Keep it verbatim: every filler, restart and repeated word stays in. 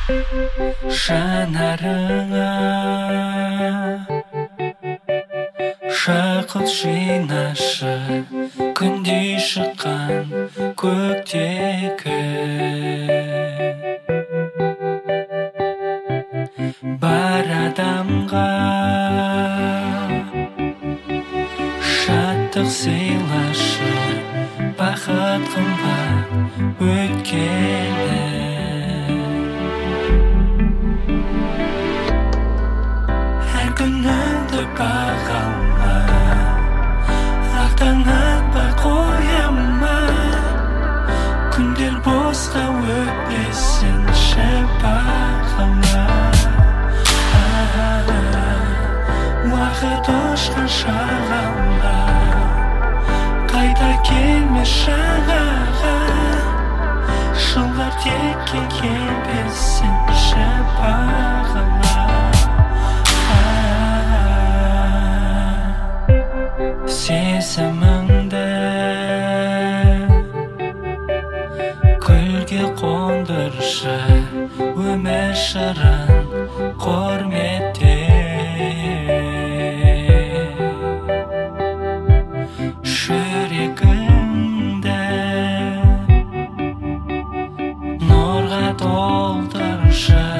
жанарыңа жақұт жинашы күндей шыққан көктегі бар адамға шаттық сыйлашы бақыт қымбат өткені әр күніңді бағалма ақтан атпай қояма күндер босқа өтпесінші бағала уақыт ұшқан шағала қайта келме жағаға жылдар текке келбесінші бағала сезіміңді гүлге қондыршы өмір шырын құрметте жүрегіңді нұрға толтыршы